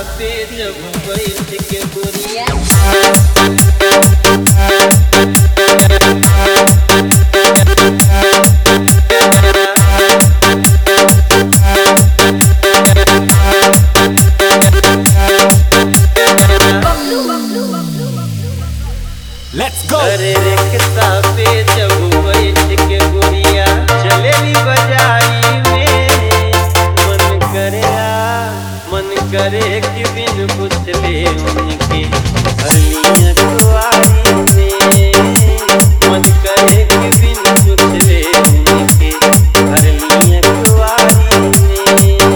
पे जब बैठ के गोरिया Let's go. अरे रिक्शा पे जब बैठ के गोरिया चलेली बाजारी में मन करे कि बिन पूछले उनके हरलियां कुआरी में मन करे कि बिन पूछले उनके हरलियां कुआरी में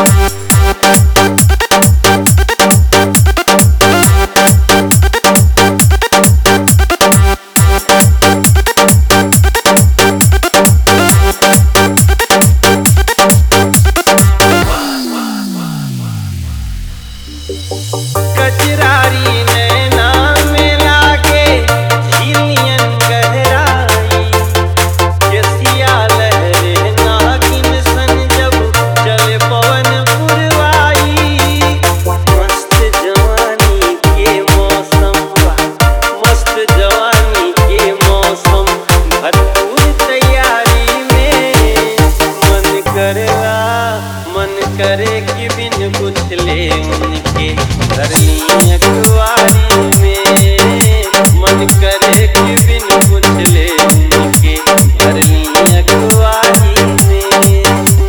कजरारी नैना में लागे झिलियन गहराई केसिया लहरे नागिन सन जब चले पवन पुरवाई मस्त जवानी के मौसम भरपूर तैयारी में मन करे कि बिन पूछले उनके हरलियां कुआरी में मन करे कि बिन पूछले उनके हरलियां कुआरी में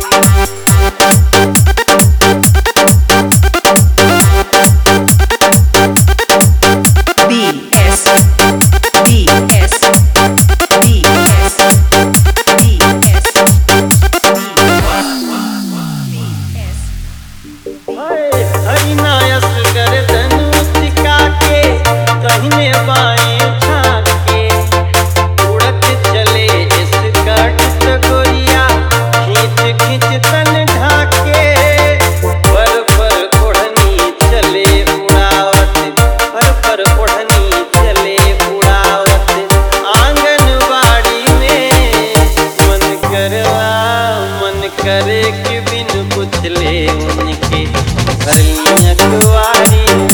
हरिनायस गर्दन टिका के कहीं बाएं झांके उड़त चले स्कर्ट गोरिया खींच तन ढाके पर ओढ़नी चले उड़ावत आंगनबाड़ी में मन करे कि बिन पूछले उनके हरलियां कुआरी